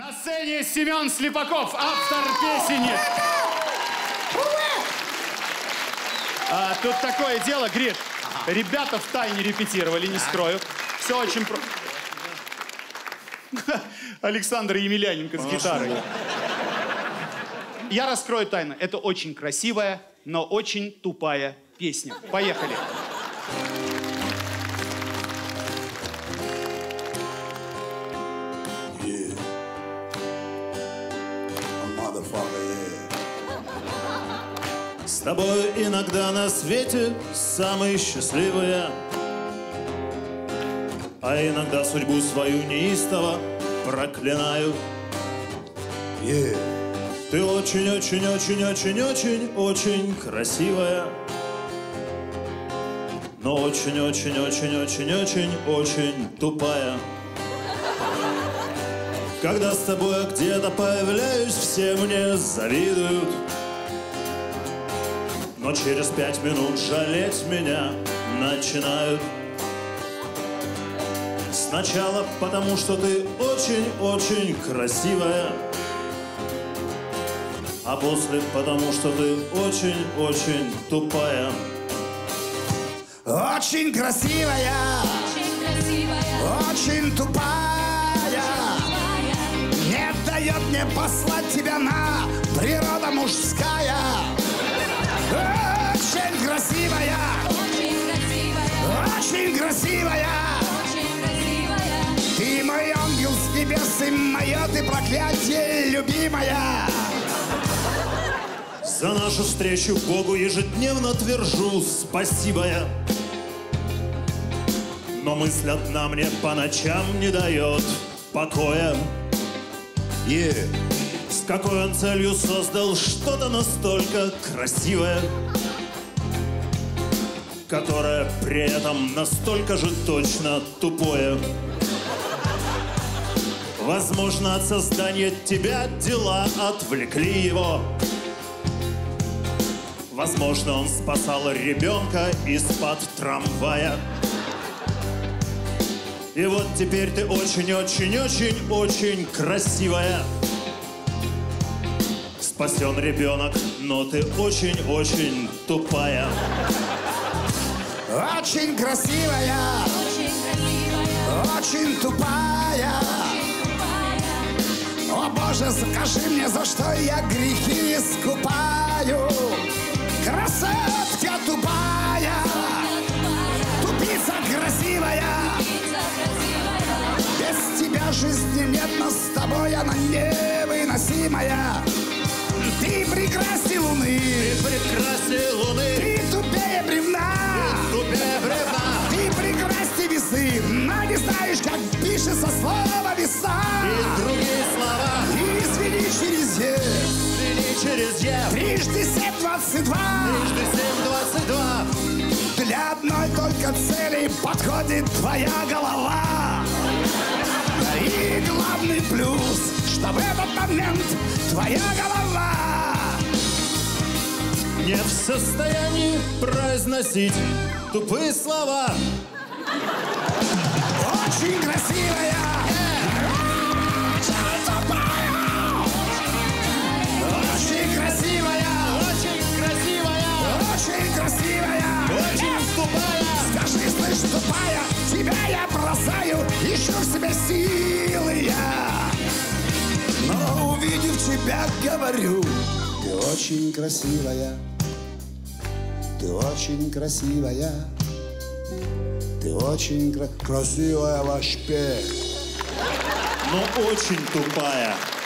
На сцене Семен Слепаков, автор песни. Тут такое дело, Гриш. Ребята втайне репетировали, не скрою. Все очень просто. Александр Емельяненко с гитарой. Я раскрою тайну. Это очень красивая, но очень тупая песня. Поехали. С тобой иногда на свете самый счастливый я, а иногда судьбу свою неистово проклинаю. Ты очень-очень-очень-очень-очень красивая, но очень-очень-очень-очень-очень тупая. Когда с тобой где-то появляюсь, все мне завидуют, но через 5 минут жалеть меня начинают. Сначала потому, что ты очень-очень красивая, а после потому, что ты очень-очень тупая. Очень красивая, очень тупая, не дает мне послать тебя на природа мужская. Очень красивая, очень красивая, ты мой ангел с небес и мое ты проклятие, любимая. За нашу встречу Богу ежедневно твержу спасибо я, но мысль одна мне по ночам не дает покоя. С какой он целью создал что-то настолько красивое, которое при этом настолько же точно тупое. Возможно, от создания тебя дела отвлекли его. Возможно, он спасал ребенка из-под трамвая. И вот теперь ты очень-очень-очень-очень красивая. Спасен ребенок, но ты очень-очень тупая. Очень красивая, очень тупая. О Боже, скажи мне, за что я грехи искупаю. Красотка тупая, тупица красивая. Без тебя жизни нет, но с тобой она невыносимая. Ты прекрасней луны, ты тупее бревна, ты прекрасней весы, но не знаешь, как пишется слово веса. И другие слова. Извини через Е. Трижды 7-22. Для одной только цели подходит твоя голова. И главный плюс, что в этот момент твоя голова не в состоянии произносить тупые слова. очень красивая, очень тупая, очень красивая, Очень красивая, очень красивая, очень тупая. Скажи, слышь, тупая, тебя я бросаю, ищу в себе силы я. Но увидев тебя, говорю, ты очень красивая, ты очень красивая, ты очень красивая вообще. Но очень тупая.